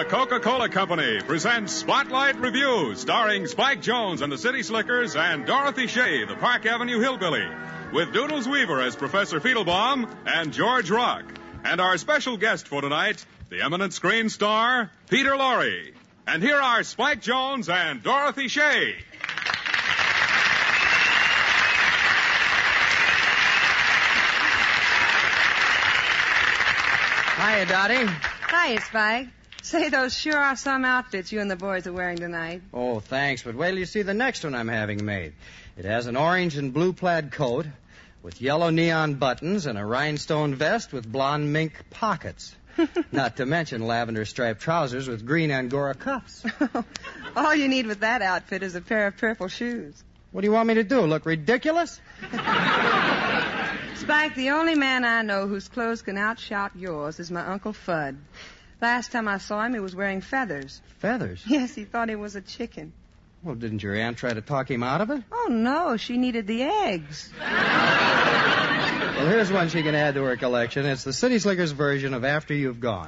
The Coca-Cola Company presents Spotlight Review, starring Spike Jones and the City Slickers and Dorothy Shea, the Park Avenue Hillbilly, with Doodles Weaver as Professor Fiedelbaum and George Rock. And our special guest for tonight, the eminent screen star, Peter Lorre. And here are Spike Jones and Dorothy Shea. Hiya, Dottie. Hiya, Spike. Say, those sure are some outfits you and the boys are wearing tonight. Oh, thanks, but wait till you see the next one I'm having made. It has an orange and blue plaid coat with yellow neon buttons and a rhinestone vest with blonde mink pockets. Not to mention lavender striped trousers with green Angora cuffs. All you need with that outfit is a pair of purple shoes. What do you want me to do, look ridiculous? Spike, the only man I know whose clothes can outshout yours is my Uncle Fudd. Last time I saw him, he was wearing feathers. Feathers? Yes, he thought he was a chicken. Well, didn't your aunt try to talk him out of it? Oh, no, she needed the eggs. Well, here's one she can add to her collection. It's the City Slickers version of After You've Gone.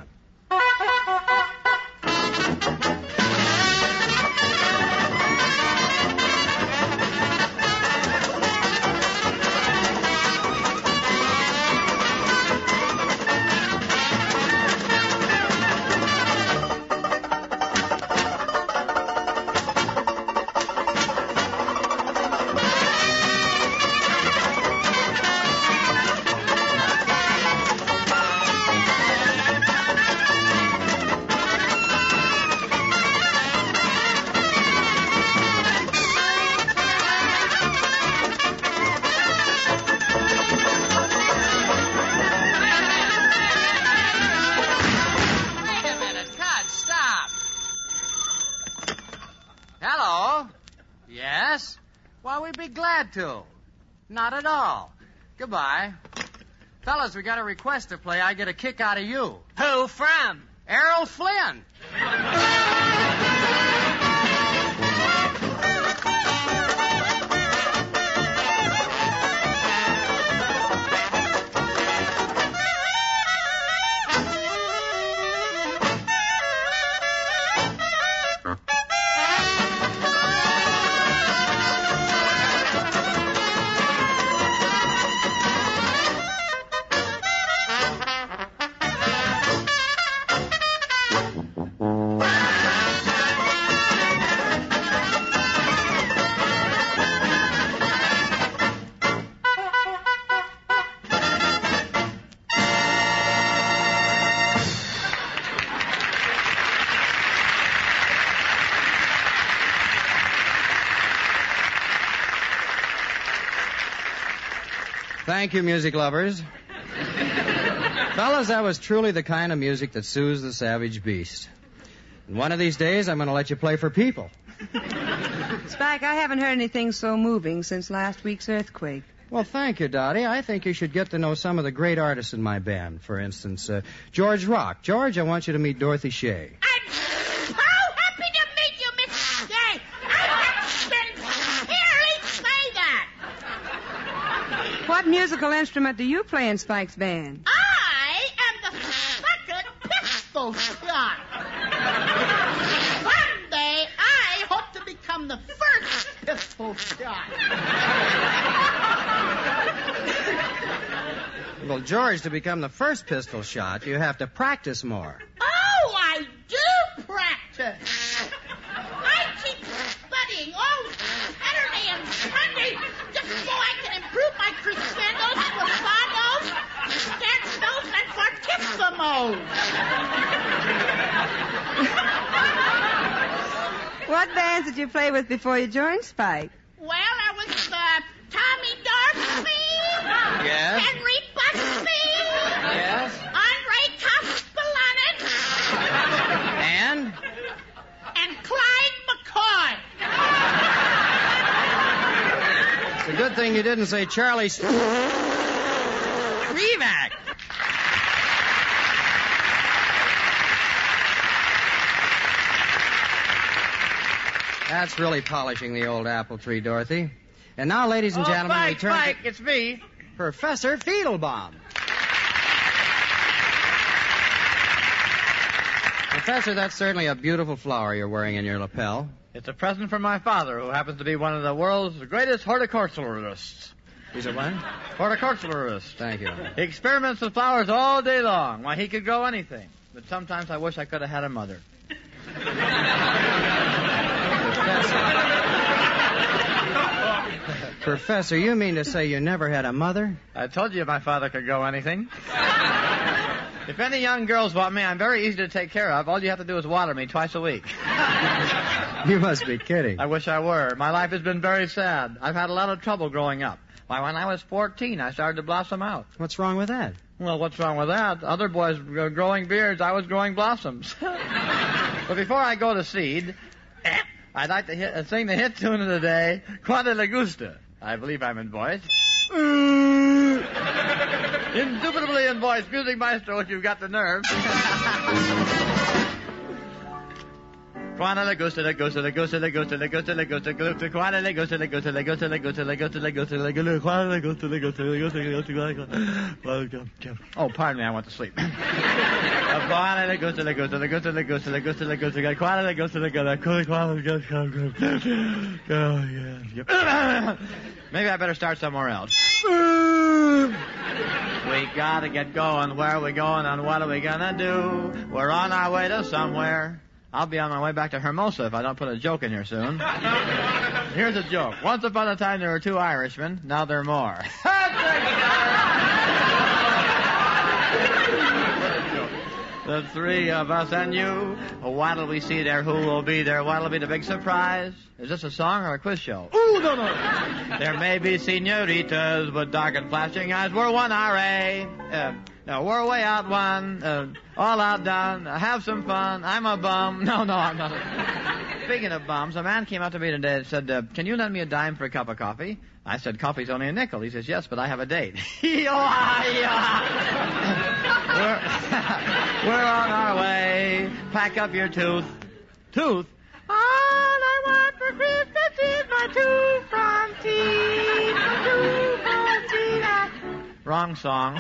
Well, we'd be glad to. Not at all. Goodbye. Fellas, we got a request to play. I get a kick out of you. Who from? Errol Flynn. Thank you, music lovers. Fellas, that was truly the kind of music that soothes the savage beast. And one of these days, I'm going to let you play for people. Spike, I haven't heard anything so moving since last week's earthquake. Well, thank you, Dottie. I think you should get to know some of the great artists in my band. For instance, George Rock. George, I want you to meet Dorothy Shea. I'm so happy to meet you, Miss Shea. I have sincerely say that. What musical instrument do you play in Spike's band? I am the second pistol shot. Someday I hope to become the first pistol shot. Well, George, to become the first pistol shot, you have to practice more. Oh, I do practice. I keep studying all Saturday and Sunday just so I can improve my crescendos, glossados, stanzos, and fortissimos. What bands did you play with before you joined Spike? Well, I was Tommy Dorsey. Yes? Henry Busby. Yes? Andre Kospelanen. And? And Clyde McCoy. It's a good thing you didn't say Charlie Revac. That's really polishing the old apple tree, Dorothy. And now, ladies and gentlemen, we turn Spike, it's me. Professor Fiedelbaum. Professor, that's certainly a beautiful flower you're wearing in your lapel. It's a present from my father, who happens to be one of the world's greatest horticulturalists. He's a what? Horticulturalist. Thank you. He experiments with flowers all day long. Why, he could grow anything. But sometimes I wish I could have had a mother. Professor, you mean to say you never had a mother? I told you my father could grow anything. If any young girls want me, I'm very easy to take care of. All you have to do is water me twice a week. You must be kidding. I wish I were. My life has been very sad. I've had a lot of trouble growing up. Why, when I was 14, I started to blossom out. What's wrong with that? Well, what's wrong with that? Other boys were growing beards. I was growing blossoms. But before I go to seed, I'd like to sing the hit tune of the day, Quanta Le Gusta. I believe I'm in voice. Indubitably in voice. Music maestro, if you've got the nerve. Quanta Le Gusta, Le Gusta, Le Gusta, Le Gusta, Le Gusta, Le Gusta, Gusta, Quanta Le Gusta, Le Gusta, Le Gusta, Le Gusta, Le Gusta, Le Gusta, Le Gusta, Quanta Le Gusta, Le Gusta, Le Gusta, Le Gusta. Oh, pardon me, I went to sleep. Quanta Le Gusta, Le Gusta, Le Gusta, Le Gusta, Le Gusta, Le Gusta, Quanta Le Gusta, Le Gusta, Quanta Le Gusta. Oh, yeah. Maybe I better start somewhere else. We gotta get going. Where are we going and what are we gonna do? We're on our way to somewhere. I'll be on my way back to Hermosa if I don't put a joke in here soon. Here's a joke. Once upon a time there were 2 Irishmen. Now there are more. The 3 of us and you. What'll we see there? Who will be there? What'll be the big surprise? Is this a song or a quiz show? Ooh, no. There may be senoritas with dark and flashing eyes. We're one RA. No, we're way out one. All outdone. Have some fun. I'm a bum. No, I'm not. Speaking of bums, a man came up to me today and said, can you lend me a dime for a cup of coffee? I said, coffee's only a nickel. He says, yes, but I have a date. We're on our way. Pack up your tooth. Tooth? All I want for Christmas is my tooth from teeth. My tooth from teeth. Wrong song.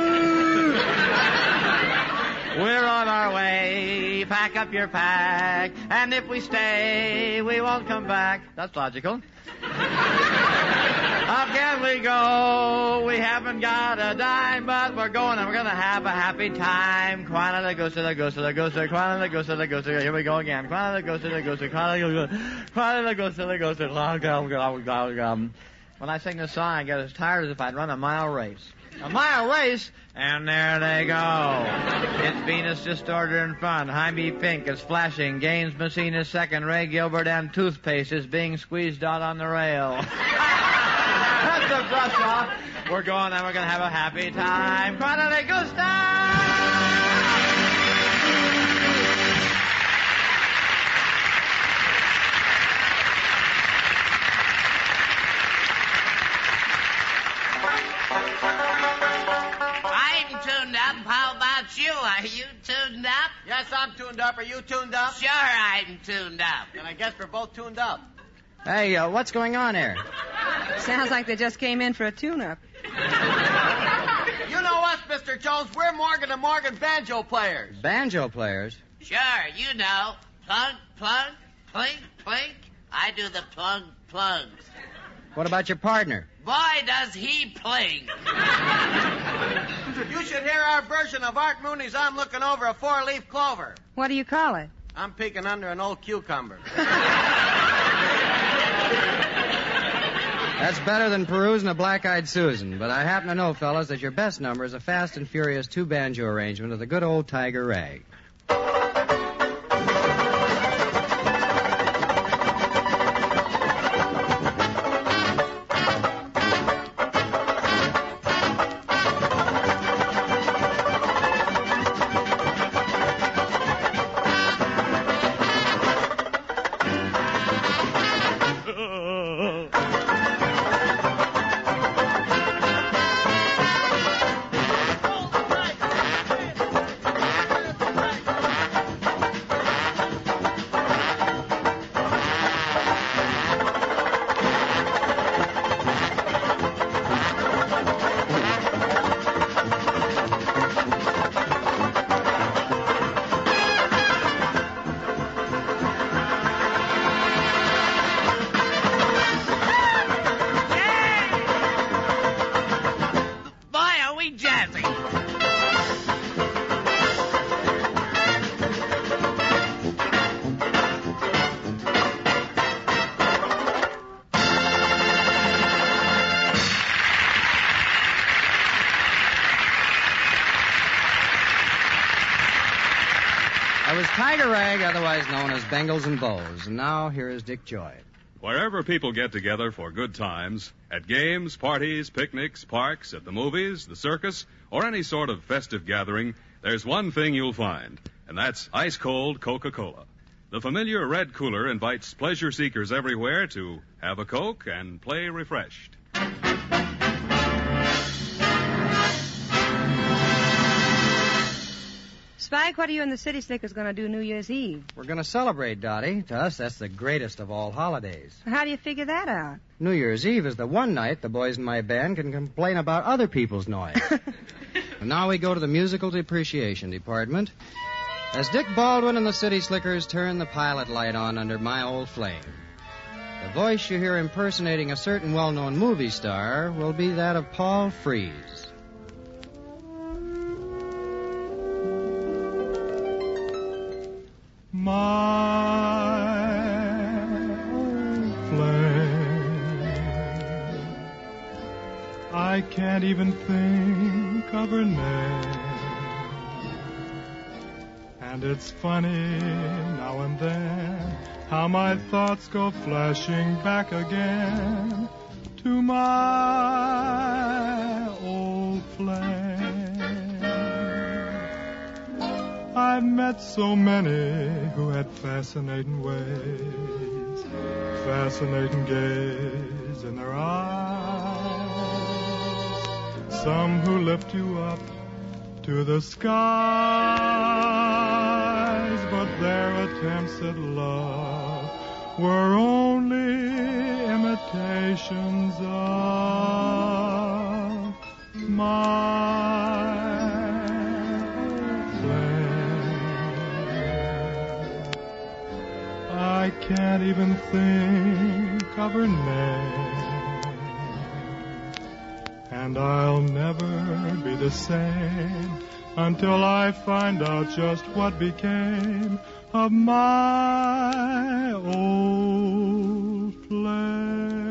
We're on our way. Pack up your pack. And if we stay, we won't come back. That's logical. How can we go? We haven't got a dime, but we're going and we're going to have a happy time. Quanta Le Gusta, Le Gusta, Le Gusta, Quanta Le Gusta, Le Gusta. Here we go again. Quanta Le Gusta, Le Gusta, Quanta Le Gusta, Quanta Le Gusta, Le Gusta. When I sing this song, I get as tired as if I'd run a mile race. A mile race, and there they go. It's Venus Distorter in front. Jaime Pink is flashing. Gaines Messina is second. Ray Gilbert and Toothpaste is being squeezed out on the rail. That's the brush off. We're going and we're going to have a happy time. Quanta Le Gusta! Tuned up. How about you? Are you tuned up? Yes, I'm tuned up. Are you tuned up? Sure, I'm tuned up. And I guess we're both tuned up. Hey, what's going on here? Sounds like they just came in for a tune-up. You know us, Mr. Jones. We're Morgan & Morgan banjo players. Banjo players? Sure, you know. Plug, plug, plink, plink. I do the plug, plugs. What about your partner? Boy, does he plink. You should hear our version of Art Mooney's I'm Looking Over a Four-Leaf Clover. What do you call it? I'm peeking under an old cucumber. That's better than perusing a Black-Eyed Susan. But I happen to know, fellas, that your best number is a fast and furious 2-banjo arrangement of the good old Tiger Rag. otherwise known as Bengals and Bows. And now, here is Dick Joy. Wherever people get together for good times, at games, parties, picnics, parks, at the movies, the circus, or any sort of festive gathering, there's one thing you'll find, and that's ice-cold Coca-Cola. The familiar red cooler invites pleasure seekers everywhere to have a Coke and play refreshed. Spike, what are you and the City Slickers going to do New Year's Eve? We're going to celebrate, Dottie. To us, that's the greatest of all holidays. How do you figure that out? New Year's Eve is the one night the boys in my band can complain about other people's noise. And now we go to the Musical Depreciation Department. As Dick Baldwin and the City Slickers turn the pilot light on under My Old Flame. The voice you hear impersonating a certain well-known movie star will be that of Paul Frees. My old flame, I can't even think of her name. And it's funny now and then how my thoughts go flashing back again to my old flame. I've met so many who had fascinating ways, fascinating gaze in their eyes. Some who lift you up to the skies, but their attempts at love were only imitations of my I can't even think of her name. And I'll never be the same until I find out just what became of my old flame.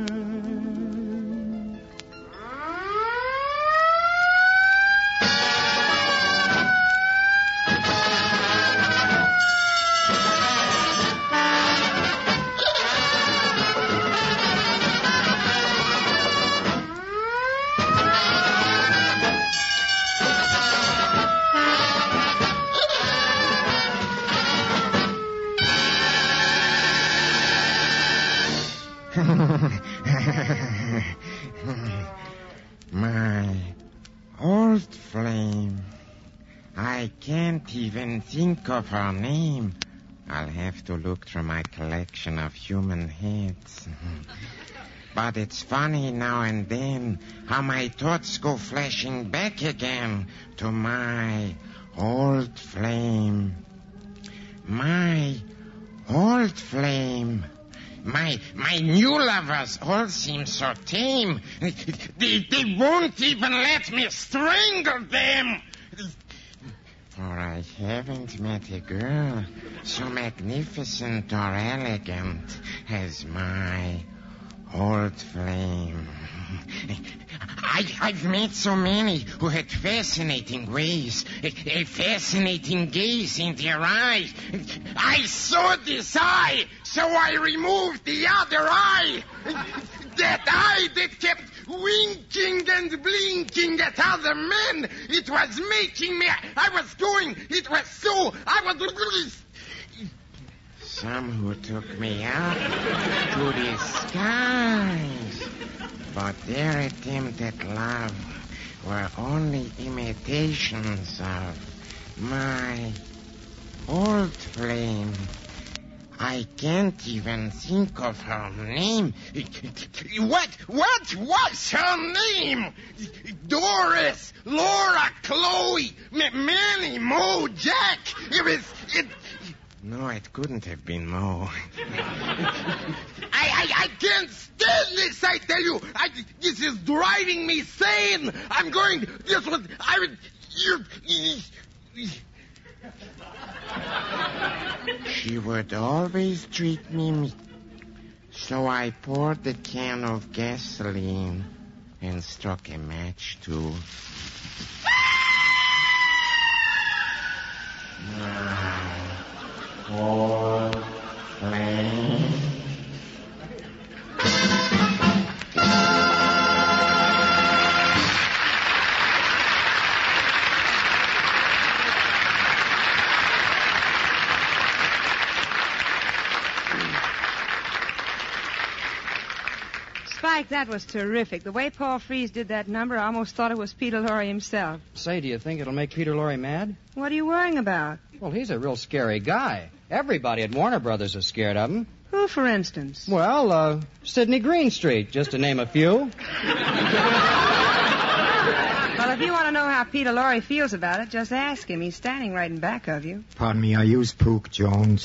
My old flame. I can't even think of her name. I'll have to look through my collection of human heads. But it's funny now and then how my thoughts go flashing back again to my old flame. My old flame. My new lovers all seem so tame. They won't even let me strangle them. For I haven't met a girl so magnificent or elegant as my old flame. I've met so many who had fascinating ways, a fascinating gaze in their eyes. I saw this eye, so I removed the other eye. That eye that kept winking and blinking at other men. It was making me... It was so... Some who took me up to the skies. But their attempt at love were only imitations of my old flame. I can't even think of her name. What was her name? Doris, Laura, Chloe, Manny, Mo, Jack. No, it couldn't have been Mo. I can't stand this, I tell you. This is driving me sane. She would always treat me. So I poured the can of gasoline and struck a match, too. Old flame. Spike, that was terrific. The way Paul Frees did that number, I almost thought it was Peter Lorre himself. Say, do you think it'll make Peter Lorre mad? What are you worrying about? Well, he's a real scary guy. Everybody at Warner Brothers is scared of him. Who, for instance? Well, Sidney Greenstreet, just to name a few. Well, if you want to know how Peter Lorre feels about it, just ask him. He's standing right in back of you. Pardon me, are you Spook Jones?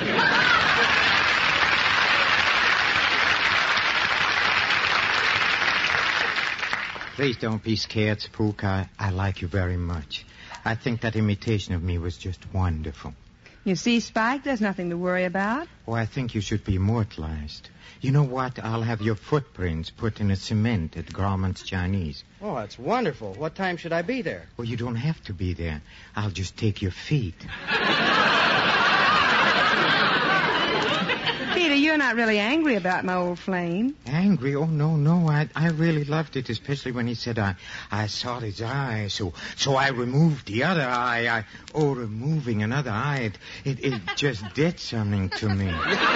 Please don't be scared, Spook. I like you very much. I think that imitation of me was just wonderful. You see, Spike, there's nothing to worry about. Oh, I think you should be immortalized. You know what? I'll have your footprints put in a cement at Grauman's Chinese. Oh, that's wonderful. What time should I be there? Well, you don't have to be there. I'll just take your feet. Peter, you're not really angry about my old flame. Angry? Oh, no. I really loved it, especially when he said I saw his eye, so I removed the other eye. Removing another eye, it just did something to me.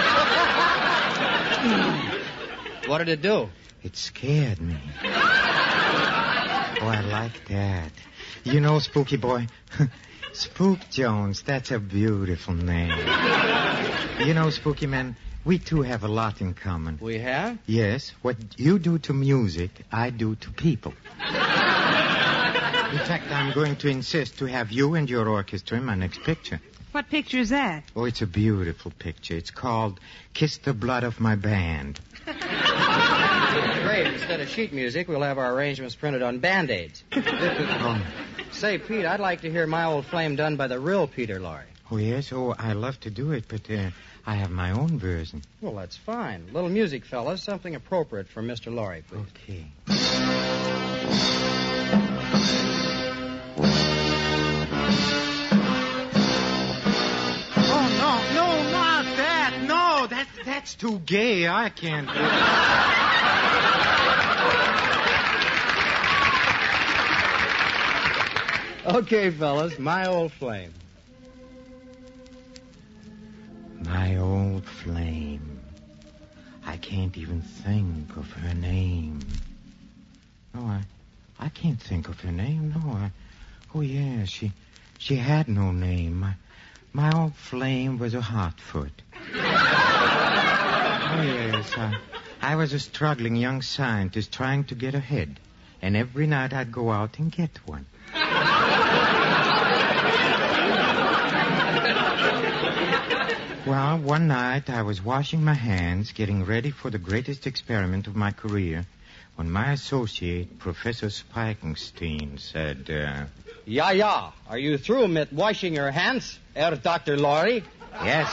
What did it do? It scared me. Oh, I like that. You know, Spooky boy, Spook Jones, that's a beautiful name. You know, Spooky man, we two have a lot in common. We have? Yes. What you do to music, I do to people. In fact, I'm going to insist to have you and your orchestra in my next picture. What picture is that? Oh, it's a beautiful picture. It's called Kiss the Blood of My Band. Great. Instead of sheet music, we'll have our arrangements printed on Band-Aids. Say, Pete, I'd like to hear My Old Flame done by the real Peter Lorre. Oh, yes? Oh, I love to do it, but I have my own version. Well, that's fine. A little music, fellas. Something appropriate for Mr. Lorre, please. Okay. Oh, no, not that. No, that's too gay. I can't do it. Okay, fellas. My Old Flame. My old flame. I can't even think of her name. No, I can't think of her name. No, oh, yeah, she had no name. My old flame was a hotfoot. Oh, yes, I was a struggling young scientist trying to get ahead. And every night I'd go out and get one. Well, one night I was washing my hands, getting ready for the greatest experiment of my career, when my associate, Professor Spikenstein, said, Yeah. Are you through with washing your hands, Dr. Lorre? Yes.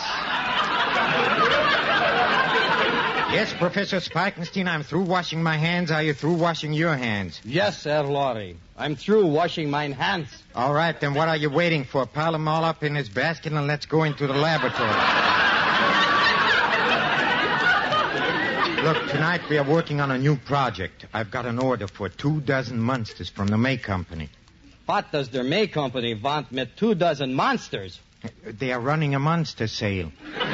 Yes, Professor Spikenstein, I'm through washing my hands. Are you through washing your hands? Yes, Lorre. I'm through washing mine hands. All right, then what are you waiting for? Pile them all up in this basket and let's go into the laboratory. Look, tonight we are working on a new project. I've got an order for 24 monsters from the May Company. What does the May Company want with 24 monsters? They are running a monster sale.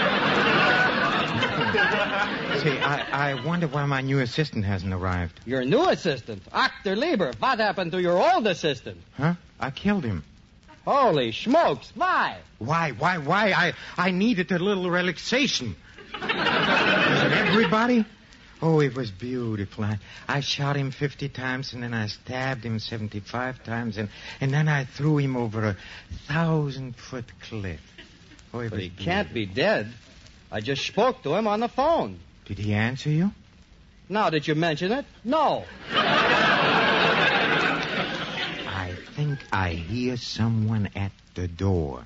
Say, I wonder why my new assistant hasn't arrived. Your new assistant? Dr. Lieber, what happened to your old assistant? Huh? I killed him. Holy smokes, why? Why? I needed a little relaxation. Was it everybody? Oh, it was beautiful. I shot him 50 times, and then I stabbed him 75 times, and then I threw him over a 1,000-foot cliff. Oh, but he can't be dead. I just spoke to him on the phone. Did he answer you? Now, did you mention it? No. I think I hear someone at the door.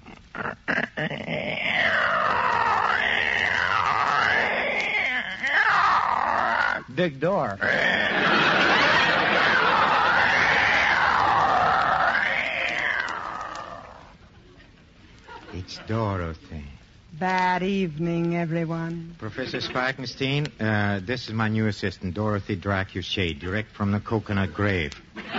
Big door. It's Dorothy. Bad evening, everyone. Professor Spikenstein, this is my new assistant, Dorothy Dracula, direct from the coconut grave.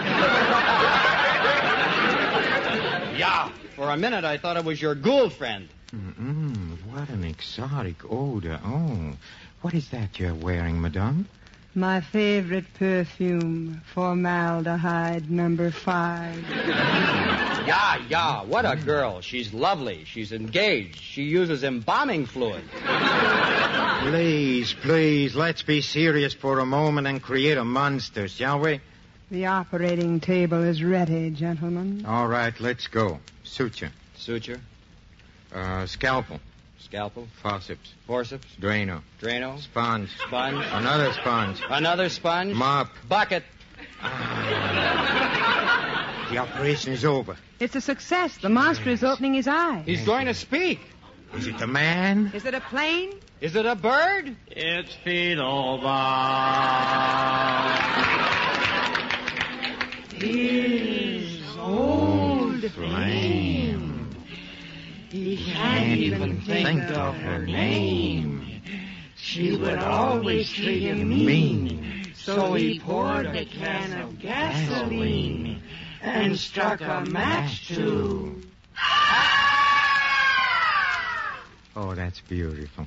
Yeah. For a minute, I thought it was your ghoul friend. What an exotic odor. Oh, what is that you're wearing, madame? My favorite perfume, formaldehyde number 5. Yeah. What a girl. She's lovely. She's engaged. She uses embalming fluid. Please, let's be serious for a moment and create a monster, shall we? The operating table is ready, gentlemen. All right, let's go. Suture. Suture. Scalpel. Scalpel. Forceps. Forceps. Drano. Drano. Sponge. Sponge. Another sponge. Another sponge. Mop. Bucket. The operation is over. It's a success. The monster is opening his eyes. He's going to speak. Is it a man? Is it a plane? Is it a bird? It's Fiddlebop. His old flame. He can't even think of her name. She would always treat him mean, so he poured a can of gasoline and struck a match to... Oh, that's beautiful.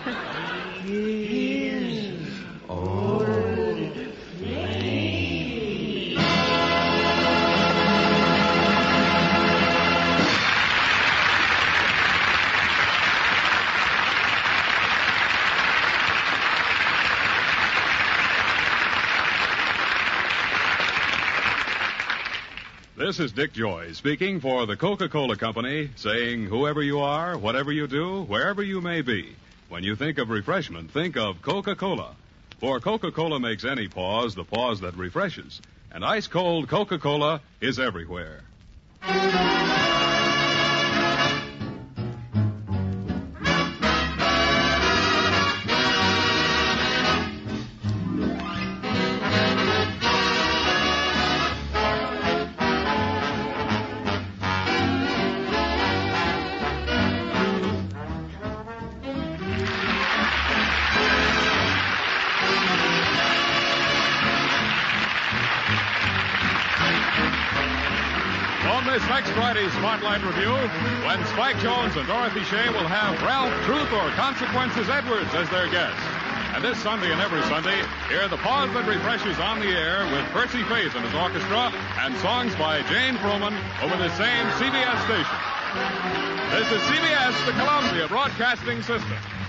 His old flame. This is Dick Joy speaking for the Coca-Cola Company, saying whoever you are, whatever you do, wherever you may be, when you think of refreshment, think of Coca-Cola. For Coca-Cola makes any pause the pause that refreshes. And ice-cold Coca-Cola is everywhere. On this next Friday's Spotlight Review, when Spike Jones and Dorothy Shea will have Ralph Truth or Consequences Edwards as their guests. And this Sunday and every Sunday, hear the pause that refreshes on the air with Percy Faith and his orchestra and songs by Jane Froman over the same CBS station. This is CBS, the Columbia Broadcasting System.